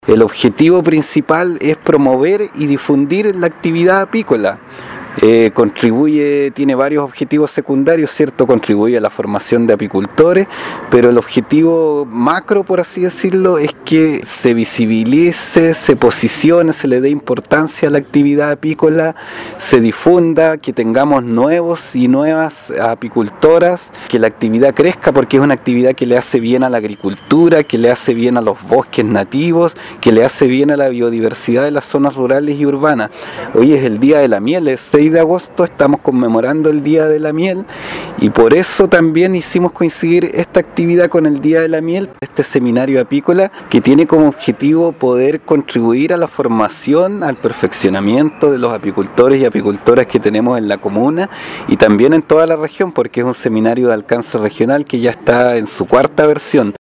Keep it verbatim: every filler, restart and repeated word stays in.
El objetivo principal es promover y difundir la actividad apícola. Eh, contribuye, tiene varios objetivos secundarios, ¿cierto? Contribuye a la formación de apicultores, pero el objetivo macro, por así decirlo, es que se visibilice, se posicione, se le dé importancia a la actividad apícola, se difunda, que tengamos nuevos y nuevas apicultoras, que la actividad crezca porque es una actividad que le hace bien a la agricultura, que le hace bien a los bosques nativos, que le hace bien a la biodiversidad de las zonas rurales y urbanas. Hoy es el Día de la Miel, es seis de agosto, estamos conmemorando el Día de la Miel y por eso también hicimos coincidir esta actividad con el Día de la Miel, este seminario apícola que tiene como objetivo poder contribuir a la formación, al perfeccionamiento de los apicultores y apicultoras que tenemos en la comuna y también en toda la región, porque es un seminario de alcance regional que ya está en su cuarta versión.